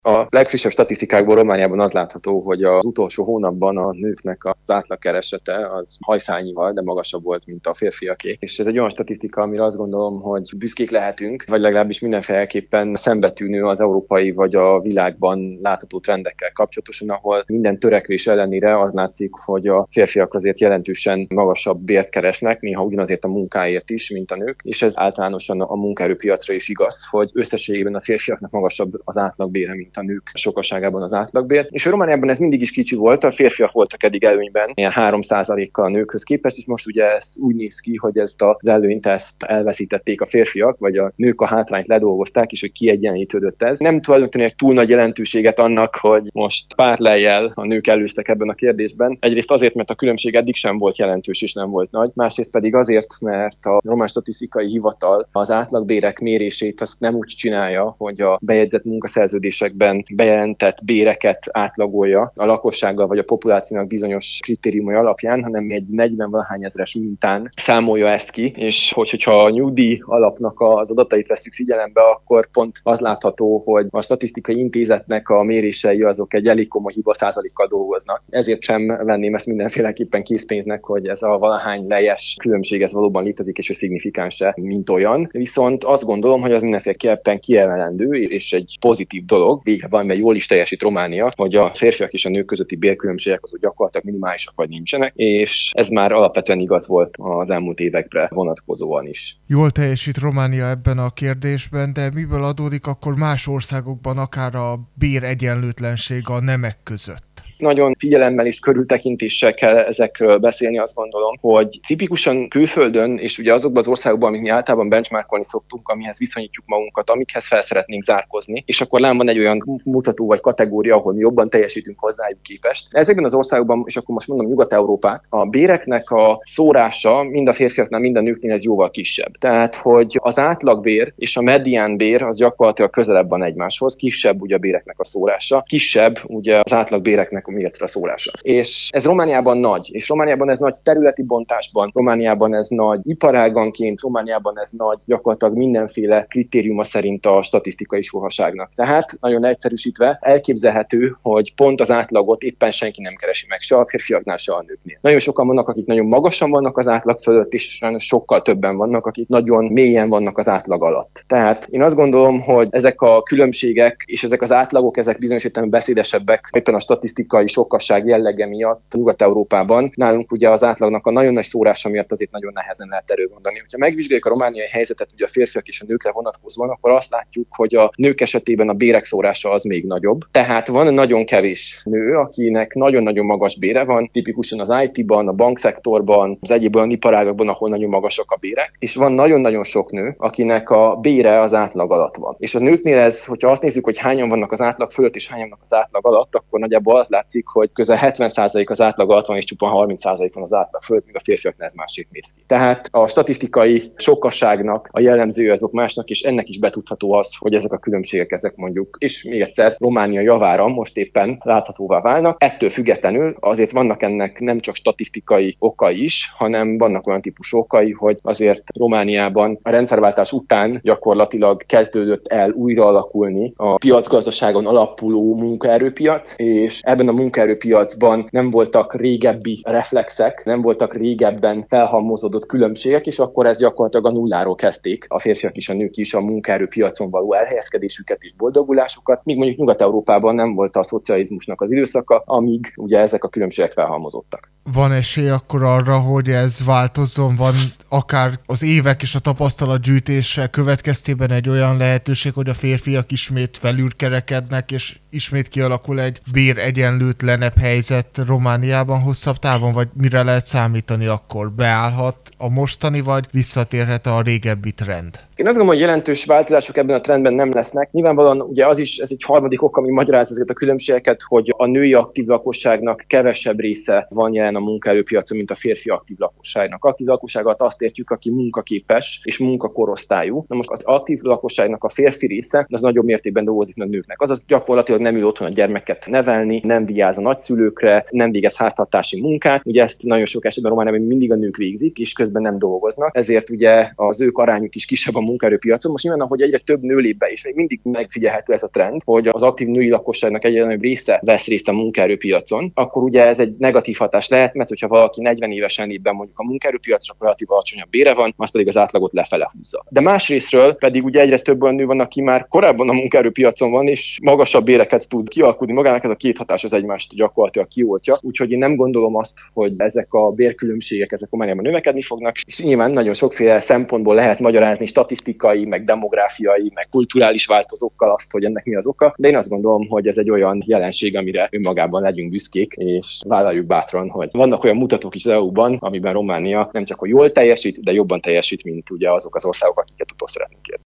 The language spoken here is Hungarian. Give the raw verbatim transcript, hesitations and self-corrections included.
A legfrissebb statisztikákból Romániában az látható, hogy az utolsó hónapban a nőknek az átlagkeresete az hajszányival, de magasabb volt, mint a férfiaké. És ez egy olyan statisztika, amire azt gondolom, hogy büszkék lehetünk, vagy legalábbis mindenféleképpen szembetűnő az európai vagy a világban látható trendekkel kapcsolatosan, ahol minden törekvés ellenére az látszik, hogy a férfiak azért jelentősen magasabb bért keresnek, néha ugyanazért a munkáért is, mint a nők, és ez általánosan a munkaerőpiacra is igaz, hogy összességében a férfiaknak magasabb az átlagbére, mint a nők sokaságában az átlagbért. És a Romániában ez mindig is kicsi volt, a férfiak voltak eddig előnyben, ilyen három százalékkal a nőkhöz képest, és most ugye ez úgy néz ki, hogy ezt az előnyt ezt elveszítették a férfiak, vagy a nők a hátrányt ledolgozták, és hogy kiegyenlítődött ez. Nem tulajdonképpen egy túl nagy jelentőséget annak, hogy most pártlejjel a nők előztek ebben a kérdésben. Egyrészt azért, mert a különbség eddig sem volt jelentős és nem volt nagy, másrészt pedig azért, mert a Román Statisztikai Hivatal az átlagbérek mérését azt nem úgy csinálja, hogy a bejegyzett munkaszerződésekben bejelentett béreket átlagolja a lakossággal vagy a populációnak bizonyos kritériumai alapján, hanem egy negyven-valahány ezres mintán számolja ezt ki, és hogy, hogyha a nyugdíj alapnak az adatait veszük figyelembe, akkor pont az látható, hogy a statisztikai intézetnek a mérései azok egy elég komoly hiba százalékkal dolgoznak. Ezért sem venném ezt mindenféleképpen készpénznek, hogy ez a valahány lejes különbség ez valóban létezik, és hogy szignifikáns-e, mint olyan. Viszont azt gondolom, hogy az mindenféleképpen kiemelendő, és egy pozitív dolog, végre valamivel jól is teljesít Románia, hogy a férfiak és a nők közötti bérkülönbségek azok gyakorlatilag minimálisak vagy nincsenek, és ez már alapvetően igaz volt az elmúlt évekre vonatkozóan is. Jól teljesít Románia ebben a kérdésben, de miből adódik akkor más országokban akár a béregyenlőtlenség a nemek között? Nagyon figyelemmel és körültekintéssel kell ezekről beszélni, azt gondolom, hogy tipikusan külföldön, és ugye azokban az országokban, amit mi általában benchmarkolni szoktunk, amihez viszonyítjuk magunkat, amikhez fel szeretnénk zárkozni, és akkor lám van egy olyan mutató vagy kategória, ahol mi jobban teljesítünk hozzájuk képest. Ezekben az országokban, és akkor most mondom Nyugat-Európát, a béreknek a szórása mind a férfiaknál, mind a nőknél ez jóval kisebb. Tehát, hogy az átlagbér és a mediánbér az gyakorlatilag közelebb van egymáshoz, kisebb ugye a béreknek a szórása, kisebb ugye az átlagbéreknek méretre szórása. És ez Romániában nagy, és Romániában ez nagy területi bontásban, Romániában ez nagy iparáganként, Romániában ez nagy gyakorlatilag mindenféle kritériuma szerint a statisztikai sohaságnak. Tehát nagyon egyszerűsítve elképzelhető, hogy pont az átlagot éppen senki nem keresi meg, se a férfiaknál, se a nőknél. Nagyon sokan vannak, akik nagyon magasan vannak az átlag fölött, és sokkal többen vannak, akik nagyon mélyen vannak az átlag alatt. Tehát én azt gondolom, hogy ezek a különbségek és ezek az átlagok, ezek bizonyos értelemben beszédesebbek, éppen a statisztikai sokkasság jellege miatt Nyugat-Európában. Nálunk ugye az átlagnak a nagyon nagy szórása miatt azért nagyon nehezen lehet erről mondani. Ha megvizsgáljuk a romániai helyzetet ugye a férfiak és a nőkre vonatkozóan, akkor azt látjuk, hogy a nők esetében a bérek szórása az még nagyobb. Tehát van nagyon kevés nő, akinek nagyon-nagyon magas bére van, tipikusan az í té-ban, a bankszektorban, az egyéb olyan iparágakban, ahol nagyon magasak a bérek, és van nagyon-nagyon sok nő, akinek a bére az átlag alatt van. És a nőknél ez, hogyha azt nézzük, hogy hányan vannak az átlag fölött és hányan vannak az átlag alatt, akkor nagyjából az látszik, hogy közel hetven százalék az átlag alatt van, és csupán harminc százalék van az átlag fölött, míg a férfiaknál ez másképp néz ki. Tehát a statisztikai sokkasságnak a jellemzője azok másnak, és ennek is betudható az, hogy ezek a különbségek, ezek mondjuk, és még egyszer Románia javára most éppen láthatóvá válnak. Ettől függetlenül azért vannak ennek nem csak statisztikai okai is, hanem vannak olyan típusú okai, hogy azért Romániában a rendszerváltás után gyakorlatilag kezdődött el újra alakulni a piacgazdaságon alapuló munkaerőpiac, és ebben a munkaerőpiacban nem voltak régebbi reflexek, nem voltak régebben felhalmozódott különbségek, és akkor ez gyakorlatilag a nulláról kezdték a férfiak és a nők is a munkaerőpiacon való elhelyezkedésüket és boldogulásukat, míg mondjuk Nyugat-Európában nem volt a szocializmusnak az időszaka, amíg ugye ezek a különbségek felhalmozottak. Van esély akkor arra, hogy ez változzon, van akár az évek és a tapasztalatgyűjtése következtében egy olyan lehetőség, hogy a férfiak ismét felülkerekednek, és ismét kialakul egy béregyenlőtlenebb helyzet Romániában hosszabb távon, vagy mire lehet számítani akkor? Beállhat a mostani, vagy visszatérhet a régebbi trend? Én azt gondolom, hogy jelentős változások ebben a trendben nem lesznek. Nyilvánvalóan ugye az is, ez egy harmadik ok, ami magyaráz ezeket a különbségeket, hogy a női aktív lakosságnak kevesebb része van jelen helyen a munkaerőpiacon, mint a férfi aktív lakosságnak. Aktív lakosságot azt értjük, aki munkaképes és munkakorosztályú. Na most az aktív lakosságnak a férfi része az nagyobb mértékben dolgozik, mint a nőknek. Azaz gyakorlatilag nem ül otthon a gyermeket nevelni, nem vigyáz a nagyszülőkre, nem végez háztartási munkát. Ugye ezt nagyon sok esetben Romániában mindig a nők végzik, és közben nem dolgoznak. Ezért ugye az ők arányuk is kisebb a munkaerőpiacon. Most nyilván, ahogy egyre több nő lép be, és még mindig megfigyelhető ez a trend, hogy az aktív női lakosságnak egyre nagyobb része vesz részt a munkaerőpiacon, akkor ugye ez egy negatív hatás lehet, mert hogyha valaki negyven évesen lép be mondjuk a munkaerőpiacra, akkor relatív alacsonyabb bére van, az pedig az átlagot lefele húzza. De másrésztről pedig ugye egyre több olyan nő van, aki már korábban a munkaerőpiacon van, és magasabb béreket tud kialkudni magának, ez a két hatás az egymást gyakorlatilag kioltja. Úgyhogy én nem gondolom azt, hogy ezek a bérkülönbségek ezek Romániában növekedni fognak, és nyilván nagyon sokféle szempontból lehet magyarázni statisztikai, meg demográfiai, meg kulturális változókkal azt, hogy ennek mi az oka, de én azt gondolom, hogy ez egy olyan jelenség, amire önmagában legyünk büszkék, és vállaljuk bátran, hogy vannak olyan mutatók is az é u-ban, amiben Románia nem csak hogy jól teljesít, de jobban teljesít, mint ugye azok az országok, akiket utol szeretnénk érni.